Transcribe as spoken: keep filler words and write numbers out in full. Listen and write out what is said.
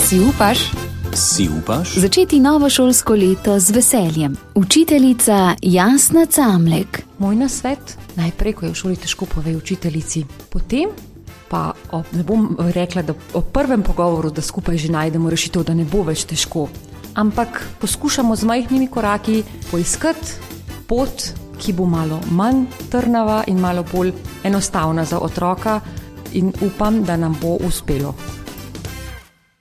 Si upaš? Si upaš? Začeti novo šolsko leto z veseljem. Učiteljica Jasna Camlek. Moj nasvet, najprej, ko je v šoli težko, povej učiteljici. Potem pa, ob, ne bom rekla, da o prvem pogovoru, da skupaj že najdemo rešitev, da ne bo več težko. Ampak poskušamo z majhnimi koraki poiskati pot, ki bo malo manj trnava in malo bolj enostavna za otroka, in upam, da nam bo uspelo.